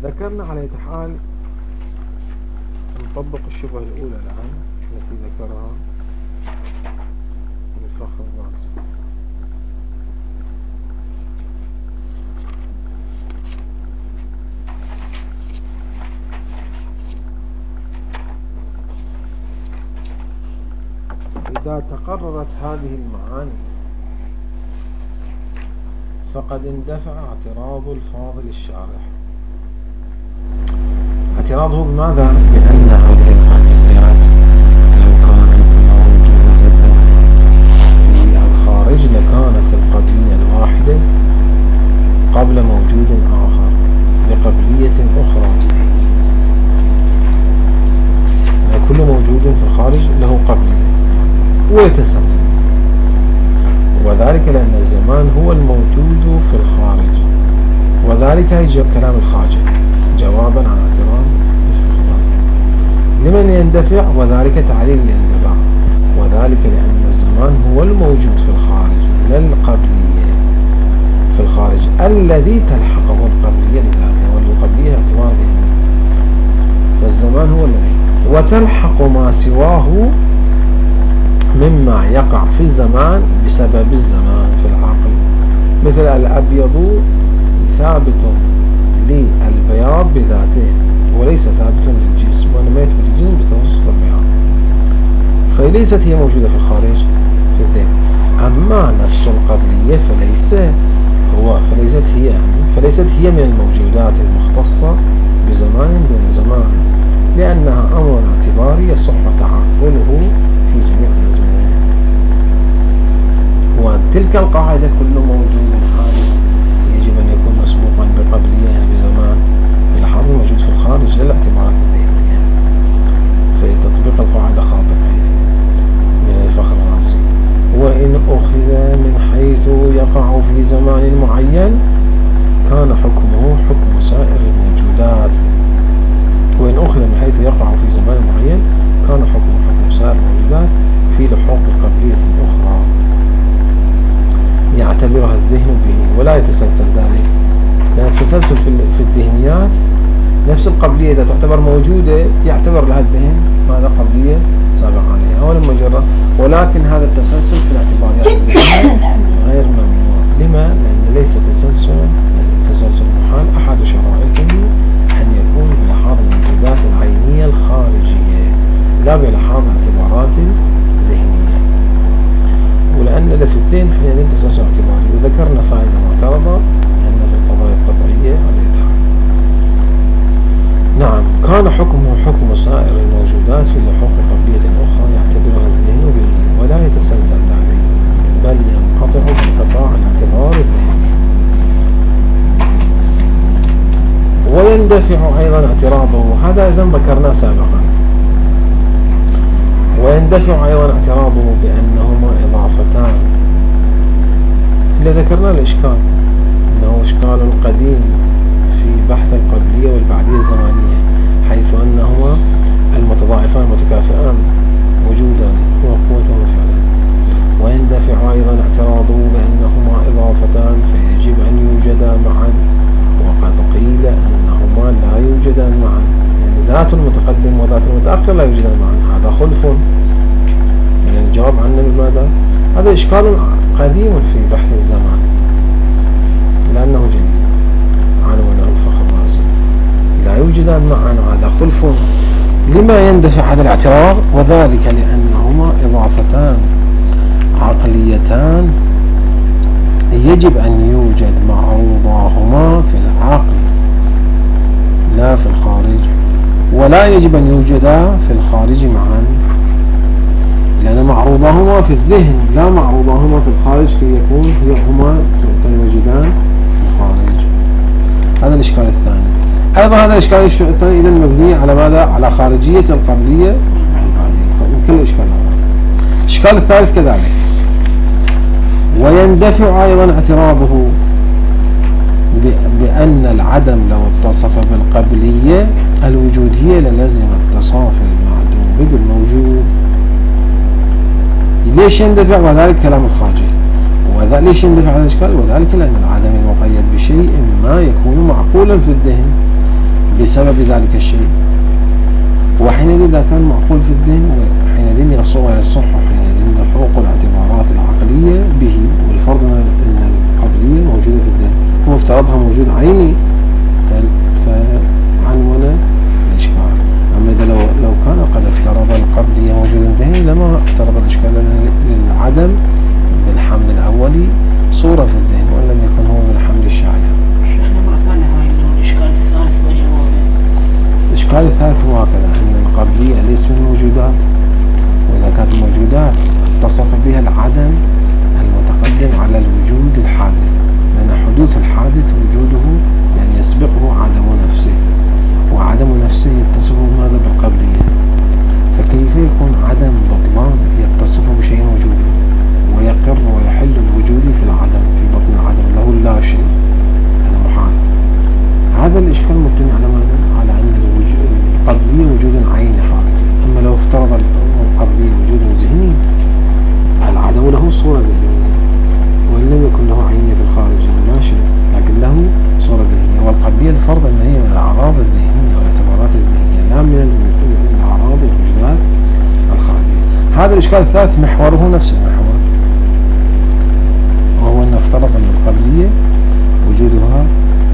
ذكرنا على أية حال نطبق الشبهة الأولى الآن التي ذكرها الفخر الرازي. إذا تقررت هذه المعاني فقد اندفع اعتراض الفاضل الشارح. اعتراضه بماذا؟ بأن هذه القضيات لو كانت موجودة في الخارج لكانت القضية الواحدة قبل موجود آخر لقبلية أخرى، يعني كل موجود في الخارج له قبلية ويتسلسل، وذلك لأن الزمان هو الموجود في الخارج، وذلك يجب كلام الخارج جوابا عن اعتراض الفخر. لمن يندفع؟ وذلك تعليل الاندفاع، وذلك لأن الزمان هو الموجود في الخارج لا القبلية في الخارج الذي تلحقه القبلية لذاته، والقبلية اعتبار ذهني، فالزمان هو الذي وتلحق ما سواه مما يقع في الزمان بسبب الزمان في العقل، مثل الأبيض ثابت للبياض بذاته وليس ثابت للجسم، وإنما يثبت الجسم بتوسط البياض، فليست هي موجودة في الخارج في الذهن. أما نفس القبلية فليست هي من الموجودات المختصة بزمان دون زمان، لأنها أمر اعتباري يصح تعقله في جميع الأزمنة. وتلك القاعدة كل موجود حالي يجب أن يكون مسبوقا بقبلية بزمان بالحظ موجود في الخارج للاعتبارات الذهنية، فتطبيق القاعدة خاطئ من الفخر الرازي. وإن أخذ من حيث يقع في زمان معين كان حكمه حكم سائر الموجودات. وإن أخذ من حيث يقع في زمان معين كان حكمه حكم سائر الموجودات في لحوق قبلية أخرى يعتبرها الذهن به ولا يتسلسل ذلك، لأن التسلسل في الذهنيات نفس القبلية إذا تعتبر موجودة يعتبر لها الذهن ماذا قبلية سابقة عليها أو المجرة، ولكن هذا التسلسل في الاعتباريات غير ممنوع. لما؟ لأن ليس التسلسل محال أحد شرائطه أن يكون بلحاظ الموجودات العينية الخارجية لا بلحاظ اعتبارات الذهنية، ولأن في الذهن حين تسلسل اعتباري. وذكرنا فائدة معترضة أن في القضايا الطبيعية على الإتحاد. نعم، كان حكمه حكم سائر الموجودات في لحوق قبلية أخرى يعتبرها الذهن به ولا يتسلسل عليه، بل ينقطع بانقطاع الاعتبار الذهني. ويندفع أيضا اعتراضه، هذا إذا ذكرناه سابقا، ويندفع أيضا اعتراضه بأنهما إضافتان اللي ذكرنا الإشكال، أنه إشكال قديم في بحث القبلية والبعدية الزمانية، حيث أنهما المتضاعفان متكافئان وجودا وقوة وفعلا. ويندفع أيضا اعتراضه بأنهما إضافتان فيجب أن يوجدا معا، وقد قيل أنهما لا يوجدان معا، يعني ذات المتقدم وذات المتأخر لا يوجدان معا، هذا خلف. يعني الجواب عنه بماذا؟ هذا إشكال قديم في بحث الزمان لأنه جديد عنوانه الفخر الرازي، لا يوجدان معا وهذا خلف. لما يندفع هذا الاعتراض؟ وذلك لأنهما إضافتان عقليتان يجب أن يوجد معروضاهما في العقل لا في الخارج، ولا يجب أن يوجدا في الخارج معا، لأن معروضاهما في الذهن لا معروضاهما في الخارج كي يكون هما تنوجدان في الخارج. هذا الإشكال الثاني. أيضا هذا الإشكال الثاني إذن مبني على ماذا؟ على خارجية القبلية من كل إشكال هذا. الإشكال الثالث كذلك. ويندفع أيضا اعتراضه بأن العدم لو اتصف بالقبلية الوجودية للزم اتصاف المعدوم بالموجود. ليش يندفع؟ وذلك كلام الخارجي. ليش يندفع هذا الإشكال؟ وذلك لأن العدم المقيد بشيء ما يكون معقولا في الذهن، بسبب ذلك الشيء. وحينئذ إذا كان معقول في الذهن وحينئذ يصح حينئذ حقوق الاعتبارات العقلية به، والفرض أن القبلية موجودة في الذهن، هو افترضها موجود عيني فعنون الإشكال. أما إذا لو كان قد افترض القبلية موجودة في الذهن لما افترض الإشكال، للعدم بالحمل الأولي صورة في الذهن وإن لم يكن هو بالحمل الشاعر. شيخنا مرة ثانية هاي الإشكال الثالث وجوابه. الإشكال الثالث هو هكذا، أن القبلية ليس من الموجودات، وإذا كانت الموجودات اتصف بها العدم المتقدم على الوجود الحادث، لأن حدوث الحادث وجوده يعني يسبقه عدم نفسه، وعدم نفسه يتصف ماذا بالقبلية. فكيف يكون عدم بطلان يتصف بشيء وجودي ويقر ويحل الوجود في العدم، في بطن العدم له لا شيء؟ هذا محال. هذا الإشكال مبتني على ماذا؟ على أن القبلية وجود عيني خارجي. أما لو افترض القبلية وجود ذهني، العدم له صورة ذهنية وإن لم يكن له عينية في الخارج لا شيء، لكن له صورة ذهنية. والقبلية الفرض أن هي من الأعراض الذهنية والاعتبارات الذهنية لا من الأعراض والوجودات الخارجية. هذا الإشكال الثالث محوره نفس المحور، وهو أن افترض أن القبلية وجودها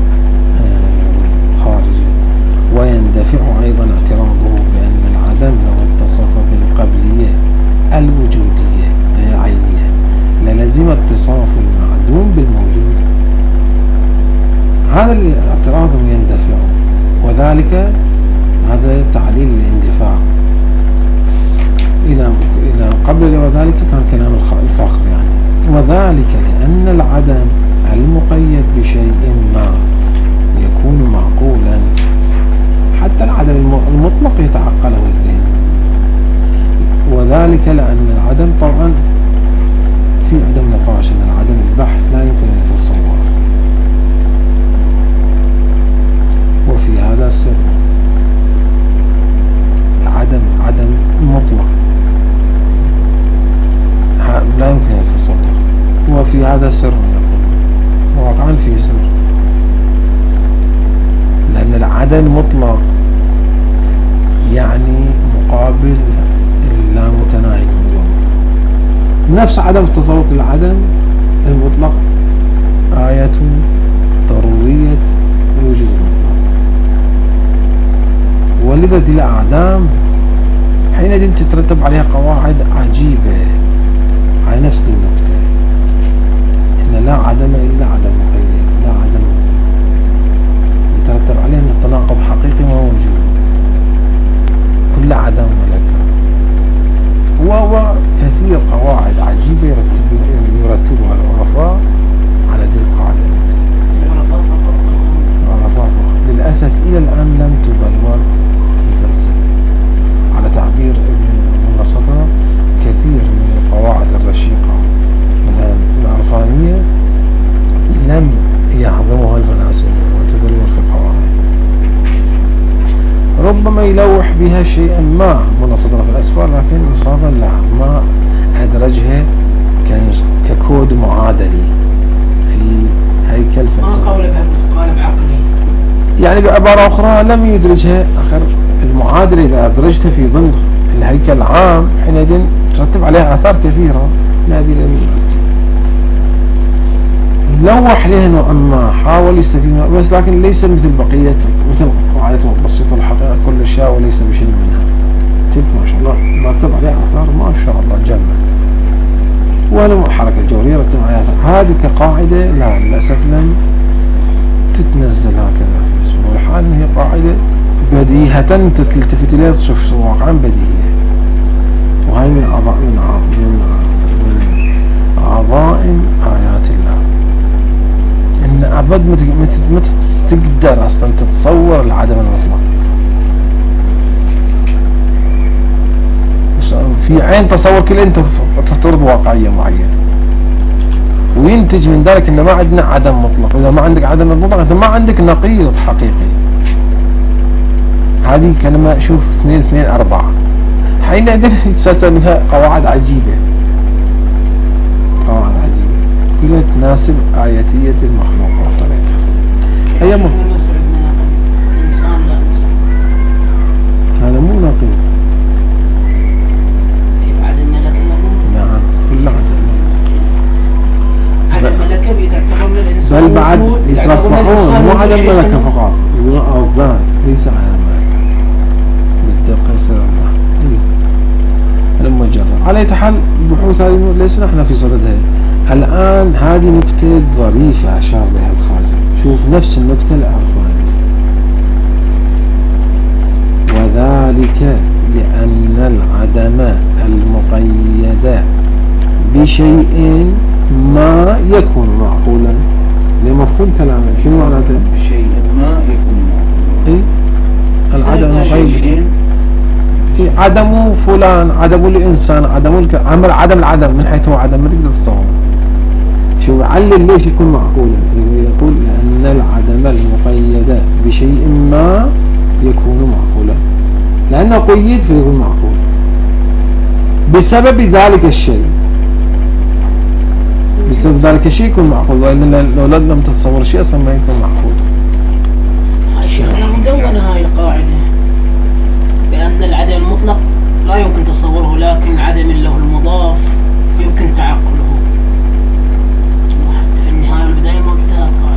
خارجي، ويندفع أيضا اعتراضه بأن العدم لو اتصف بالقبلية الوجودية العينية للزم اتصاف المعدوم بالموجود. هذا الاعتراض يندفع، وذلك هذا تعليل الاندفاع. إلى قبل وذلك كان كلام الفخر يعني، وذلك لأن العدم المقيد بشيء ما يكون معقولا، حتى العدم المطلق يتعقله الذهن. وذلك لأن العدم طبعا في عدم نقاش أن العدم البحث لا يمكن أن يتصور، وفي هذا السر عدم مطلق لا يمكن أن يتصور، وفي هذا سر واقعا فيه سر، لأن العدم مطلق يعني مقابل اللامتناهي الموجود. نفس عدم التصور للعدم المطلق آية ضرورية الوجود المطلق. ولذا دي الأعدام حينئذ تترتب عليها قواعد عجيبة على نفس النقطة، إن لا عدم إلا عدم مقيد، لا عدم يترتب عليه أن التناقض حقيقي ما موجود، كل عدم ملكة. وكثير قواعد عجيبة يرتبها العرفاء على دي القاعدة. للأسف إلى الآن لم تبلور في الفلسفة. على تعبير ابن بسطة، كثير من القواعد الرشيقة مثلا العرفانية لم يهضمها الفلاسفة وتبلور في القواعد. ربما يلوح بها شيئا ما منصدر في الأسفار، لكن إنصافا لا، ما أدرجها ككود معادلي في هيكل فلسفي. ما قالب عقلي، يعني بعبارة أخرى لم يدرجها. آخر المعادلة إذا أدرجتها في ضمن الهيكل العام حينئذ ترتب عليها آثار كثيرة. هذه لوح لها نوعا ما، حاول يستفيد منها بس، لكن ليس مثل بقية، مثل قاعدة بسيطة الحقيقة كل الأشياء وليس بشيء منها. تلك ما شاء الله رتب عليها آثار ما شاء الله جمع، ولا حركة الجورية رتب عليها آثار. هذه كقاعدة لا، للأسف لم تتنزل هكذا في اسمه الحال. هي قاعدة بديهة تلتفت إليها تشوف واقعا بديهية، وهي من عظائم آيات الله. إن أبد ما تقدر أصلا تتصور العدم المطلق في عين تصور كل أنت تفترض واقعية معينة، وينتج من ذلك إن ما عندنا عدم مطلق. وإذا ما عندك عدم مطلق أنت ما عندك نقيض حقيقي. هذه كلمة شوف 2 2 4 حينئذ يتسلسل منها قواعد عجيبة، قواعد عجيبة كلها تناسب آياتية المخلوق وطريقتها. هي الإنسان نقيض. عدم ملكة نعم كل عدم ملكة بيعتبر من الإنسان بل بعد وجود، يترفعون مو عدم ملكة فقط، يقولون أضداد ليس عدم ملكة بالدقة يصير الله. المجرد على أي حال البحوث هذه ليس نحن في صددها الآن. هذه نكتة ظريفة أشار لها الخاجة. شوف نفس النكتة العرفانية: وذلك لأن العدم المقيد بشيء ما يكون معقولا. لمفهوم كلامه شنو معناته؟ بشيء ما يكون معقولا. إيه؟ العدم المقيد عدم فلان، عدم الإنسان، عدم العدم من حيث هو عدم ما تقدر تستوعب. شو علل ليش يكون معقولا؟ يقول لأن العدم المقيد بشيء ما يكون معقولا، لأنه قيد فيكون معقول بسبب ذلك الشيء. بسبب ذلك الشيء يكون معقول، وإلا لو لم تتصور شيء أصلا ما يكون معقول. شيخنا مدونة هاي القاعدة بأن العدم المطلق لا يمكن تصوره، لكن عدم له المضاف يمكن تعقله. وحتى في النهاية والبداية ما بتاقع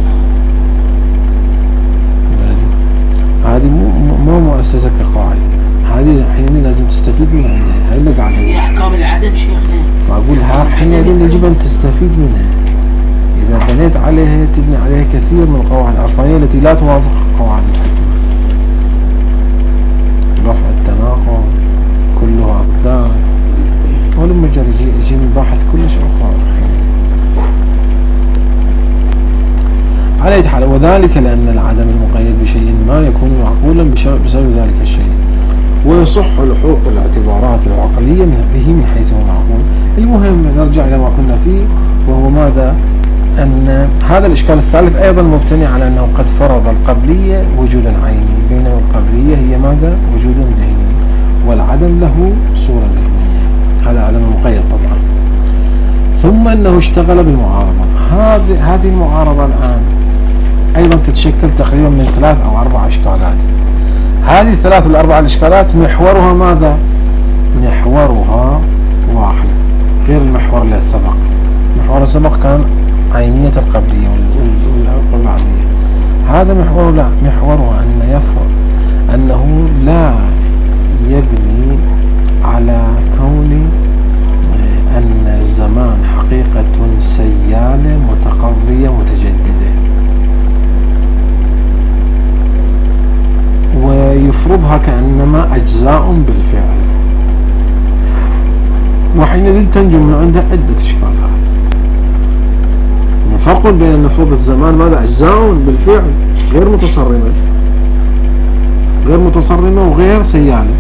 هذه مو مؤسسة كقاعدة، هذه حين لازم تستفيد من عندها. هاي اللي قاعدة في أحكام العدم شيخنا، فأقول حين يجب أن تستفيد منها. إذا بنيت عليها تبني عليها كثير من القواعد العرفانية التي لا توافق قواعد الحكمة. رفع التناقض كلها أضداد، ولما يجيني باحث كلش أخرى على أي حال. وذلك لأن العدم المقيد بشيء ما يكون معقولا بسبب ذلك الشيء، ويصح لحوق الاعتبارات العقلية به من حيث هو معقول. المهم نرجع إلى ما كنا فيه، وهو ماذا؟ أن هذا الإشكال الثالث أيضا مبتني على أنه قد فرض القبلية وجودا عيني، بينما القبلية هي ماذا؟ وجود ذهني، والعدم له صورة ذهنية. هذا عدم المقيد طبعا. ثم أنه اشتغل بالمعارضة. هذه المعارضة الآن أيضا تتشكل تقريبا من 3 أو 4 إشكالات. هذه 3 أو 4 الإشكالات محورها ماذا؟ محورها واحد غير المحور اللي سبق. محور السبق كان عينية القبلية والبعدية. هذا محور لا، محورها أنه لا يبني على كون أن الزمان حقيقة سيالة متقضية متجددة ويفرضها كأنما أجزاء بالفعل، وحينئذ تنجم من عندها عدة إشكالات. فرق بين أن نفرض الزمان ماذا؟ أجزاء بالفعل غير متصرمة وغير سيالة.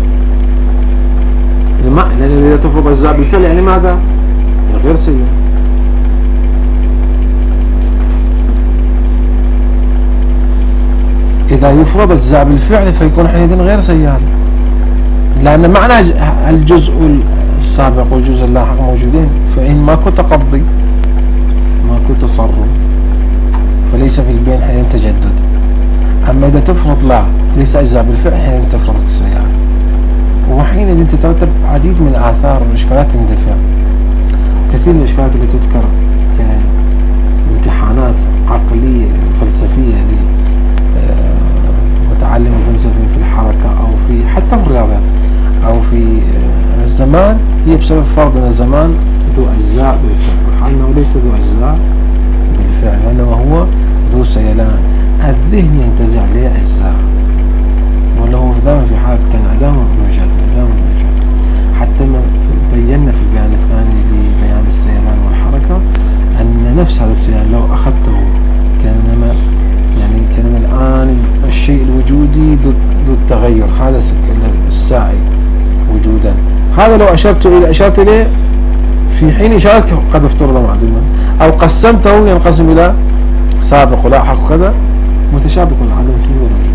لأن إذا تفرض أجزاء بالفعل يعني ماذا؟ غير سيالة. إذا يفرض أجزاء بالفعل فيكون حينئذ غير سيالة، لأن معنى الجزء السابق والجزء اللاحق موجودين، فإن ماكو تقضي ماكو تصرف فليس في البين حين تجدد. أما إذا تفرض لا ليس أجزاء بالفعل حين تفرض السيالة، وحين تترتب عديد من الآثار والإشكالات تندفع. كثير من الإشكالات اللي تذكر كامتحانات عقلية فلسفية لمتعلم الفلسفة في الحركة أو في حتى في الرياضة أو في الزمان، هي بسبب فرض أن الزمان ذو أجزاء بالفعل، وحال أنه ليس ذو أجزاء بالفعل، وإنما هو ذو سيلان. الذهن ينتزع له أجزاء، ولا هو دائما في حالة انعدام وإيجاد. حتى ما بينا في البيان الثاني لبيان السيلان والحركة أن نفس هذا السيلان لو أخذته كأنما الآن الشيء الوجودي ضد التغير، هذا الساعي وجودا، هذا لو أشرت إليه في حين إشارتك قد افترض معدوما، أو قسمته ينقسم إلى سابق ولاحق وكذا متشابك العدم فيه والوجود.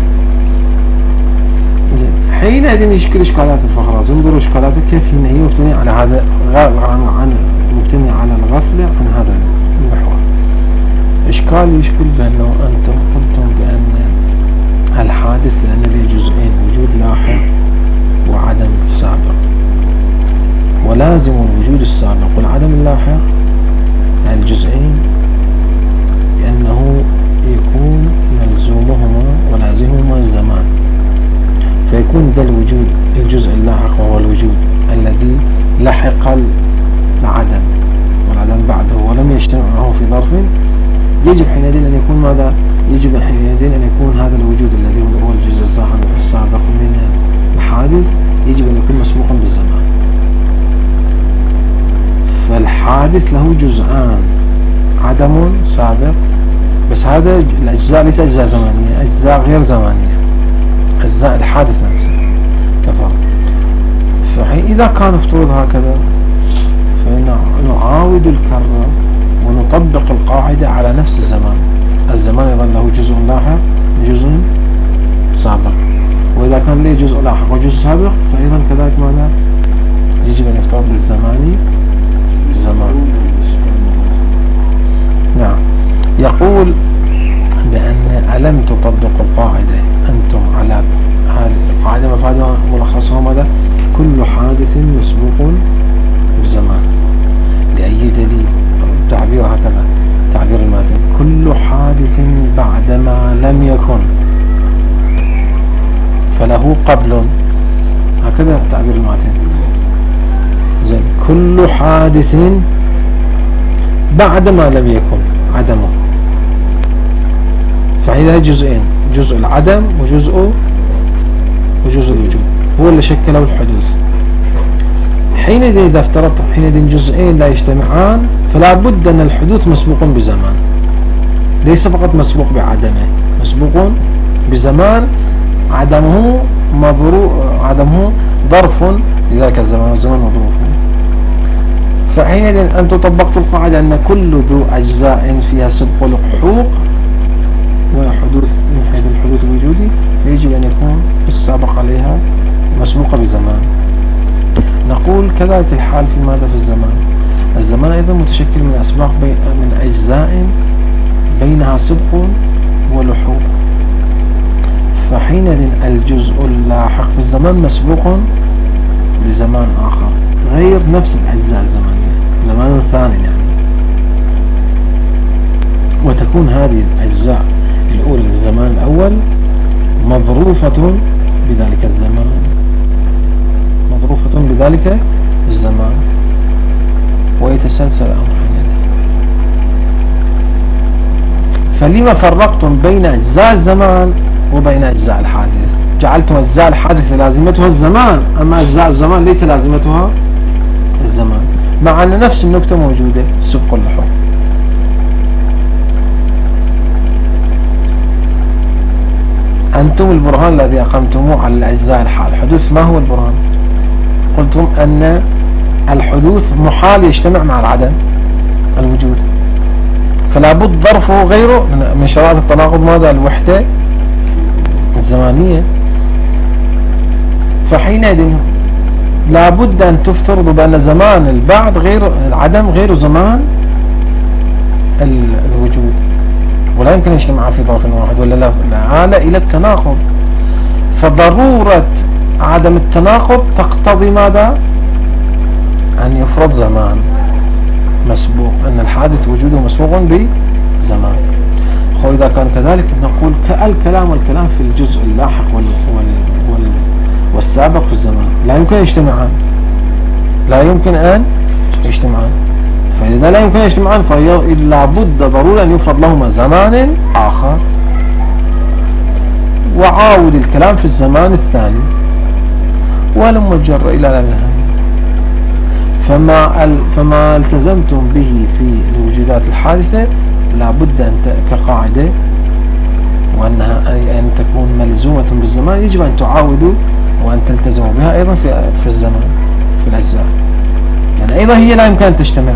حينئذ يشكل إشكالات الفخراز. انظروا إشكالاتها كيف هي مبتنية على هذا، مبتنية على الغفلة عن هذا المحور. إشكال يشكل بأنه أنتم قلتم بأن الحادث لأن له جزئين، وجود لاحق ولازم الوجود السابق والعدم اللاحق الجزئين لأنه يكون ملزومهما ولازمهما الزمان، فيكون ذا الوجود الجزء اللاحق وهو الوجود الذي لحق العدم والعدم بعده ولم يجتمع معه في ظرف، يجب حينئذ أن يكون ماذا؟ يجب حينئذ أن يكون هذا الوجود الذي هو الجزء السابق من الحادث يجب أن يكون مسبوقا بالزمان. فالحادث له جزءان، عدم سابق، بس هذا الأجزاء ليس أجزاء زمانية، أجزاء غير زمانية، أجزاء الحادث نفسه كفر. فإذا كان افترض هكذا فنعاود الكرة ونطبق القاعدة على نفس الزمان. الزمان يظل له جزء لاحق وجزء سابق، وإذا كان له جزء لاحق وجزء سابق فأيضا كذلك ماذا؟ يجب أن يفترض للزمان زمان. نعم. يقول بأن ألم تطبقوا القاعدة أنتم على هذه القاعدة، مفادها ملخصها ماذا؟ كل حادث مسبوق بالزمان. لأي دليل؟ تعبير هكذا، تعبير الماتن: كل حادث بعدما لم يكن فله قبل. هكذا تعبير الماتن. زين، كل حادث بعدما لم يكن عدمه، فإذا جزئين، جزء العدم وجزء الوجود هو اللي شكله الحدوث. حينئذ إذا افترضت حينئذ جزئين لا يجتمعان فلا بد أن الحدوث مسبوق بزمان، ليس فقط مسبوق بعدمه، مسبوق بزمان عدمه ظرف لذلك الزمان، والزمان مظروف. فحينئذ أنتم طبقتوا القاعدة أن كل ذو أجزاء فيها سبق لحوق وحدوث من حيث الحدوث الوجودي، فيجب أن يكون السابق عليها مسبوقة بزمان. نقول كذلك الحال في ماذا؟ في الزمان. الزمان أيضا متشكل من أسباق من أجزاء بينها سبق ولحوق، فحينئذ الجزء اللاحق في الزمان مسبوق بزمان آخر غير نفس الأجزاء الزمانية، زمان ثاني يعني. وتكون هذه الأجزاء الأولى للزمان الأول مظروفة بذلك الزمان، مظروفة بذلك الزمان، ويتسلسل الأمر حينئذ. فلما فرقتم بين أجزاء الزمان وبين أجزاء الحادث؟ جعلتم أجزاء الحادث لازمتها الزمان، أما أجزاء الزمان ليس لازمتها الزمان، مع أن نفس النكتة موجودة، سبق اللحوق. أنتم البرهان الذي أقمتموه على الأجزاء الحدوث ما هو البرهان؟ قلتم أن الحدوث محال يجتمع مع العدم الوجود، فلا بد ظرفه غيره من شرائط التناقض ماذا؟ الوحدة الزمانية. فحينئذ لا بد أن تفترضوا بأن زمان البعد غير العدم غير زمان الوجود، ولا يمكن يجتمع في ظرف واحد، ولا لا آل إلى التناقض. فضرورة عدم التناقض تقتضي ماذا؟ أن يفرض زمان مسبوق، أن الحادث وجوده مسبوق بزمان. إذا كان كذلك نقول الكلام في الجزء اللاحق والسابق في الزمان لا يمكن يجتمعان، لا يمكن أن يجتمعان. فإذا لا يمكن يجتمعان فلا بد ضروري أن يفرض لهما زمان آخر. وعاود الكلام في الزمان الثاني ولم مجر إلى النهاية. فما التزمتم به في الوجودات الحادثة لا بد أن كقاعدة وأنها أن تكون ملزومة بالزمان، يجب أن تعاودوا وأن تلتزموا بها أيضا في الزمان في الأجزاء، يعني أيضا هي لا يمكن أن تجتمع.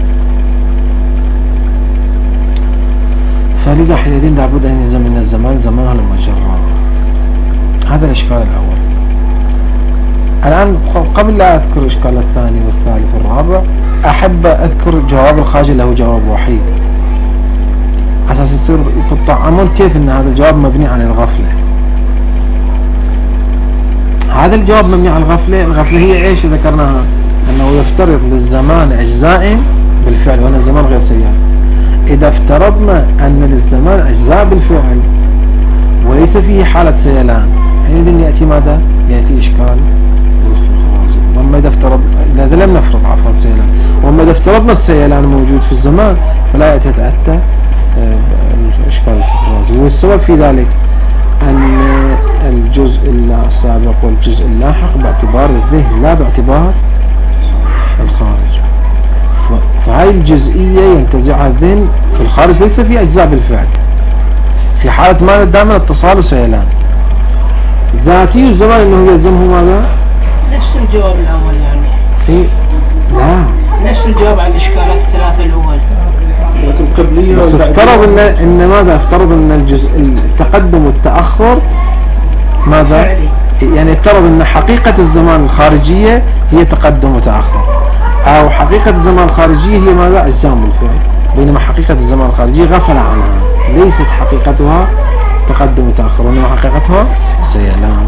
فلذا حينئذ لا بد أن يلزم من الزمان زمانها المجرى. هذا الإشكال الأول. الآن قبل لا أذكر الإشكال الثاني والثالث والرابع أحب أذكر جواب الخارجي له جواب وحيد، أساس يصير تطعمون كيف أن هذا الجواب مبني على الغفلة. هذا الجواب مبني على الغفلة. الغفلة هي إيش ذكرناها؟ أنه يفترض للزمان أجزاء بالفعل وأن الزمان غير سيال. إذا افترضنا أن للزمان أجزاء بالفعل وليس فيه حالة سيلان، حينئذ يأتي ماذا؟ يأتي إشكال. وأما إذا إذا لم نفرض عفوا سيلان، وأما إذا افترضنا السيلان موجود في الزمان فلا يتأتى إشكال الفقرازي. والسبب في ذلك أن الجزء السابق والجزء اللاحق باعتبار الذهن لا باعتبار الخارج. فهذه الجزئية ينتزعها الذهن في الخارج ليس في أجزاء بالفعل، في حالة ماذا؟ دائما اتصال وسيلان. ذاتي الزمان أنه يلزمه ماذا؟ نفس الجواب الأول يعني. في لا نفس الجواب على الإشكالات الثلاثة الأول. لكن القبلية بس افترض ان ماذا؟ افترض ان الجزء التقدم والتأخر ماذا؟ يعني افترض ان حقيقة الزمان الخارجية هي تقدم وتأخر، او حقيقة الزمان الخارجية هي ماذا؟ أجزاء بالفعل، بينما حقيقة الزمان الخارجية غفل عنها، ليست حقيقتها تقدم وتأخر وإنما حقيقتها سيلان.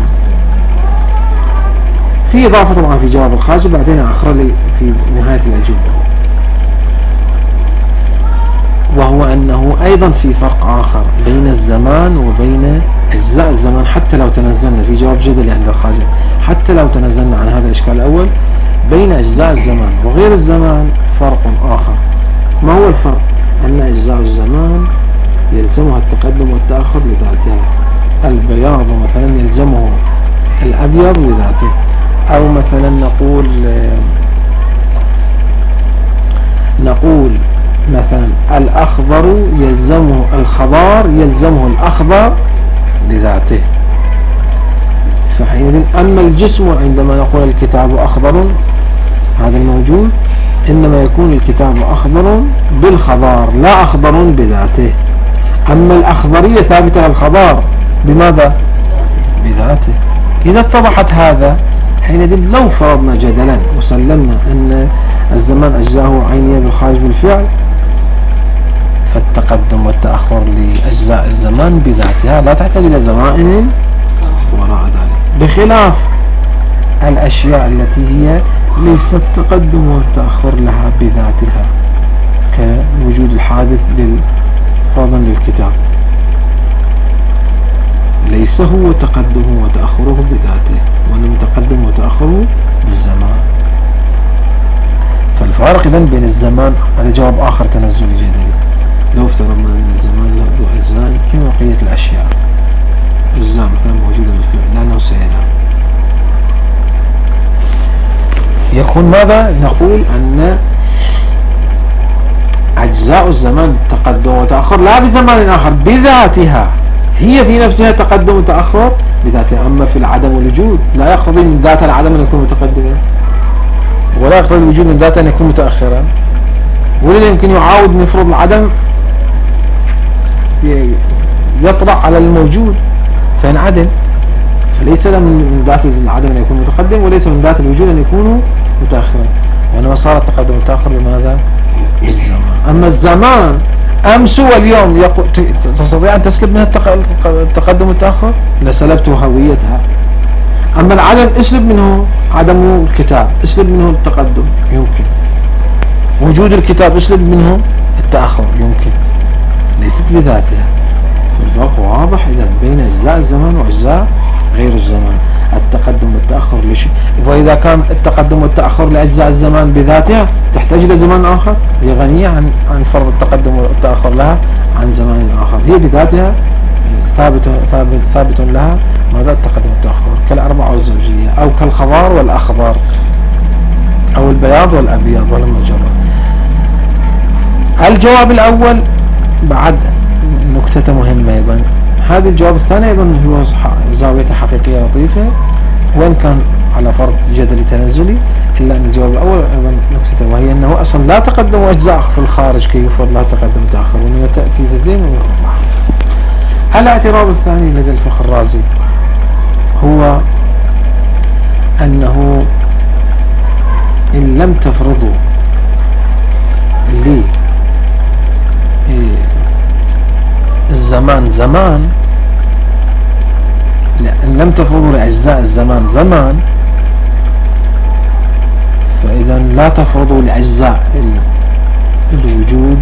في إضافة طبعا في جواب الخارج بعدين أخرى لي في نهاية الأجوبة، وهو أنه أيضا في فرق آخر بين الزمان وبين أجزاء الزمان. حتى لو تنزلنا في جواب جدلي عند الخارج، حتى لو تنزلنا عن هذا الإشكال الأول، بين أجزاء الزمان وغير الزمان فرق آخر. ما هو الفرق؟ أن أجزاء الزمان يلزمها التقدم والتأخر لذاتها. البياض مثلا يلزمه الأبيض لذاته، أو مثلا نقول مثلا الأخضر يلزمه الخضار، يلزمه الأخضر لذاته. فحينئذ أما الجسم عندما نقول الكتاب أخضر هذا الموجود، إنما يكون الكتاب أخضر بالخضار لا أخضر بذاته. أما الأخضرية ثابتة الخضار بماذا؟ بذاته. إذا اتضحت هذا حينئذ لو فرضنا جدلا وسلمنا أن الزمان أجزاءه عينية بالخارج بالفعل، فالتقدم والتأخر لأجزاء الزمان بذاتها لا تحتاج إلى زمان وراء ذلك، بخلاف الأشياء التي هي ليس التقدم والتأخر لها بذاتها، كوجود الحادث فرضا للكتاب ليس هو تقدمه وتأخره بذاته، وإنما تقدمه وتأخره بالزمان. فالفارق إذن بين الزمان، هذا جواب آخر تنزلي جدلي، لو افترضنا أن الزمان له أجزاء كبقية الأشياء، أجزاء مثلا موجودة بالفعل لأنه سيلان، يكون ماذا؟ نقول أن أجزاء الزمان تقدم وتأخر لا بزمان آخر بذاتها، هي في نفسها تقدم وتأخر بذاتها. أما في العدم والوجود لا يقتضي من ذات العدم أن يكون متقدما، ولا يقتضي الوجود من ذاته أن يكون متأخرا، ولذا يمكن يعاود نفرض العدم يطرأ على الموجود فينعدم، فليس من ذات العدم أن يكون متقدم، وليس من ذات الوجود أن يكون متأخرا، وإنما صار التقدم والتأخر لماذا؟ بالزمان. أما الزمان أمس واليوم تستطيع أن تسلب منها التقدم والتأخر؟ لسلبت هويتها. أما العدم اسلب منه عدم الكتاب، اسلب منه التقدم يمكن، وجود الكتاب اسلب منه التأخر يمكن، ليست بذاتها. فالفرق واضح إذا بين أجزاء الزمان وأجزاء غير الزمان. التقدم والتأخر وإذا كان التقدم والتأخر لأجزاء الزمان بذاتها تحتاج إلى زمان آخر، هي غنية عن فرض التقدم والتأخر لها عن زمان آخر، هي بذاتها ثابت لها ماذا؟ التقدم والتأخر، كالأربعة والزوجية، أو كالخضار والأخضر، أو البياض والأبيض والمجرد. الجواب الأول بعد نكتة مهمة أيضا، هذا الجواب الثاني أيضا هو زاوية حقيقية لطيفة، وإن كان على فرض جدلي تنزلي، إلا أن الجواب الأول أيضا نكتة، وهي أنه أصلا لا تقدم أجزاء في الخارج كي يفرض لها تقدم وتأخر، وإنما تأتي ذين ويفرض لها. الاعتراض الثاني لدى الفخر الرازي هو أنه إن لم تفرضوا لي الزمان زمان، إن لم تفرضوا لأجزاء الزمان زمان، فإذا إذا لا تفرضوا لأجزاء الوجود،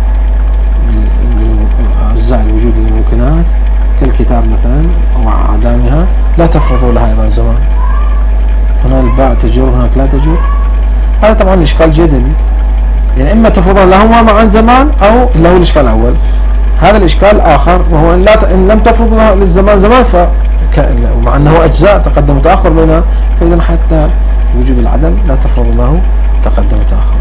أجزاء الوجود الممكنات كالكتاب مثلا أو أعدامها، لا تفرضوا لها أيضا زمان. هنا الباء تجر هناك لا تجر. هذا طبعا إشكال جدلي، يعني إما تفرضوا لهما معا زمان أو اللي هو الإشكال الأول. هذا الإشكال آخر، وهو إن لم تفرض للزمان زمان ومع أنه أجزاء تقدم وتأخر بينها، فإذا حتى وجود العدم لا تفرض له تقدم وتأخر.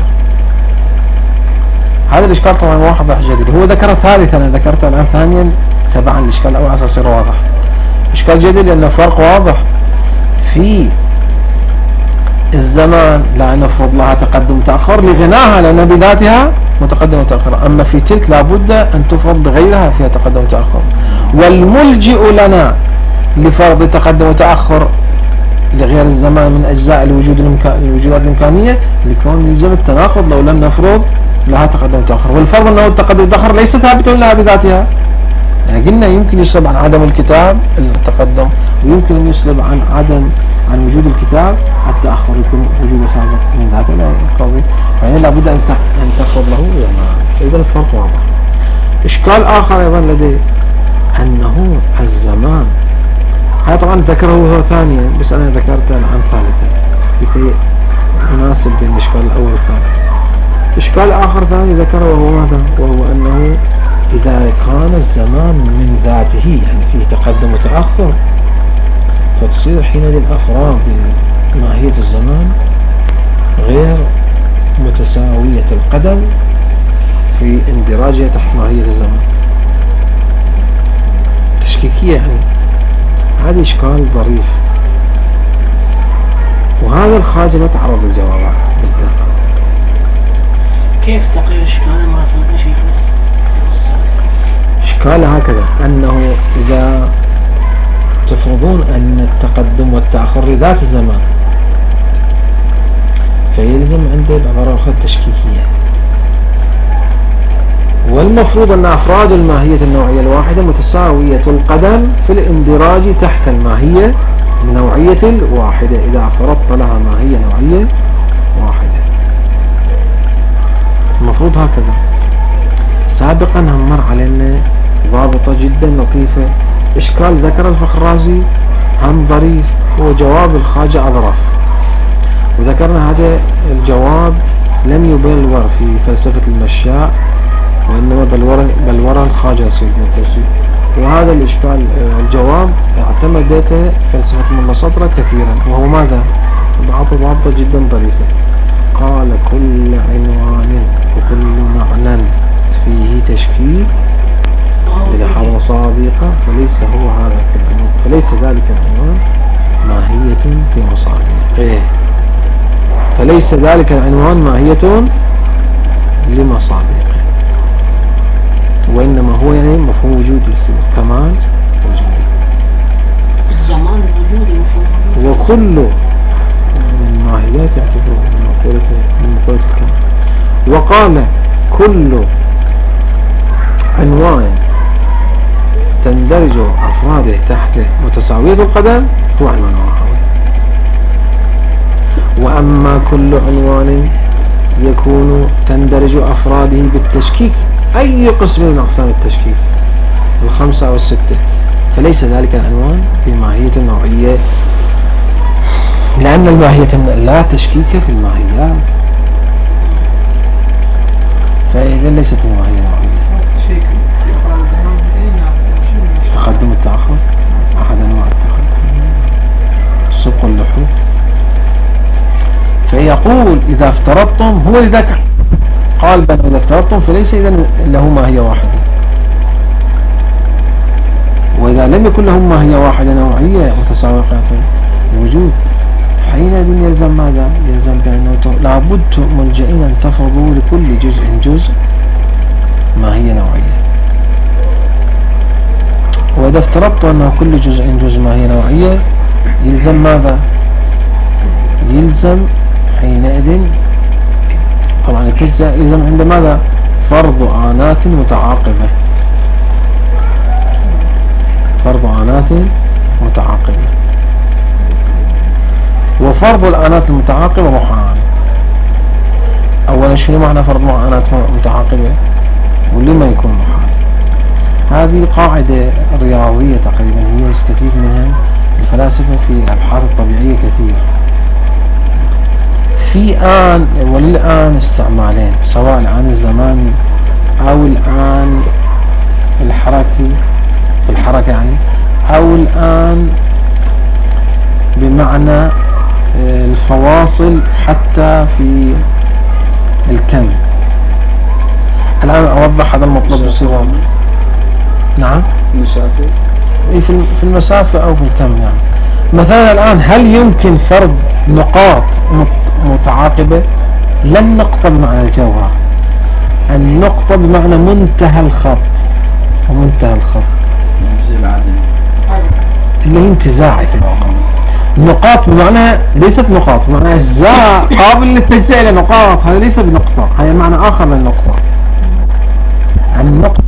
هذا الإشكال طبعا واضح جديد. هو ذكر ثالثا، أنا ذكرت الآن ثانيا تبعا الإشكال الأول عشان يصير واضح. إشكال جديد لأنه فرق واضح في الزمان، لا نفرض لها تقدم وتأخر لغناها لأنها بذاتها متقدم وتأخر، أما في تلك لابد أن تفرض بغيرها فيها تقدم وتأخر. والملجئ لنا لفرض تقدم وتأخر لغير الزمان من أجزاء الوجودات الإمكانية لكون يلزم التناقض لو لم نفرض لها تقدم وتأخر. والفرض أنه التقدم وتأخر ليس ثابتا لها بذاتها، يعني قلنا يمكن يسلب عن عدم الكتاب التقدم، ويمكن أن يسلب عن وجود الكتاب التأخر، يكون وجوده سابق من ذاته لا يقضي، فهنا لابد أن تفرض له زمان. إذا الفرق واضح. إشكال آخر أيضا لديه أنه الزمان، هذا طبعا ذكره هو ثانيا، بس أنا ذكرته عن ثالثا لكي يناسب بين الإشكال الأول والثالث. إشكال آخر ثاني ذكره وهو ماذا؟ وهو أنه إذا كان الزمان من ذاته يعني فيه تقدم وتأخر، فتصير حينئذ الأفراد ماهية الزمان غير متساوية القدم في اندراجها تحت ماهية الزمان، تشكيكية يعني. هذا إشكال ظريف، وهذا الخارج لا تعرض الجواب بالدقة. كيف تقرير الإشكال مرة ثانية شيخنا؟ إشكال هكذا أنه إذا تفرضون أن التقدم والتأخر لذات الزمان، فيلزم عنده بعبارة أخرى تشكيكية، والمفروض أن أفراد الماهية النوعية الواحدة متساوية القدم في الاندراج تحت الماهية النوعية الواحدة إذا فرضت لها ماهية نوعية واحدة. المفروض هكذا. سابقا مر علينا ضابطة جدا لطيفة، إشكال ذكر الفخرازي هم ظريف، هو جواب الخواجة أظرف، وذكرنا هذا الجواب لم يبلور في فلسفة المشاء، وإنما بلور الخواجة سيد النطوسي. وهذا الإشكال الجواب اعتمدته فلسفة ملا سطرة كثيرا، وهو ماذا؟ ضابطة جدا ظريفة. قال كل عنوان وكل معنى فيه تشكيك بلحظ مصادقة فليس هو هذا العنوان، فليس ذلك العنوان ماهية لمصادقه، فليس ذلك العنوان ماهية لمصادقه، وإنما هو يعني مفهوم وجودي كمال وجودي، الزمان الوجودي مفهوم وجودي، وكل الماهيات يعتبره من مقولة الكمال. وقال كل عنوان تندرج أفراده تحت متساوية القدم هو عنوان واحد. وأما كل عنوان يكون تندرج أفراده بالتشكيك، أي قسم من أقسام التشكيك 5 أو 6، فليس ذلك العنوان بماهية النوعية، لأن الماهية لا تشكيك في الماهيات، فإذا ليست الماهية نوعية. تقدم التأخر أحد أنواع التقدم، السبق واللحوق. فيقول إذا افترضتم، هو لذلك قال بأنه إذا افترضتم فليس إذن له ماهية واحدة، وإذا لم يكن لهم ماهية واحدة نوعية متساوقة الوجود، حينئذ يلزم ماذا؟ يلزم بأنه لابد ملجئين أن تفرضوا لكل جزء ماهية نوعية. وإذا افترضت أنه كل جزء ماهية نوعية، يلزم ماذا؟ يلزم حينئذ طبعا التجزئة يلزم عند ماذا؟ فرض آنات متعاقبة، فرض آنات متعاقبة، وفرض الآنات المتعاقبة محال، أولا شنو معنى فرض معاناة متعاقبة ولما يكون محال؟ هذه قاعدة رياضية تقريبا هي يستفيد منها الفلاسفة في الأبحاث الطبيعية كثير. في آن وللآن استعمالين، سواء الآن الزماني أو الآن الحركي في الحركة يعني، أو الآن بمعنى الفواصل حتى في الكم. الآن أوضح هذا المطلب بصيغة. نعم، مسافة في المسافة أو في الكم يعني. مثلا الآن هل يمكن فرض نقاط متعاقبة؟ لا النقطة بمعنى الجوهر، النقطة بمعنى منتهى الخط، ومنتهى الخط اللي هي انتزاعي في الواقع. النقاط بمعنى ليست نقاط، بمعنى أجزاء قابل للتجزئة إلى نقاط، هذا ليس بنقطة، هي معنى آخر للنقطة. النقطة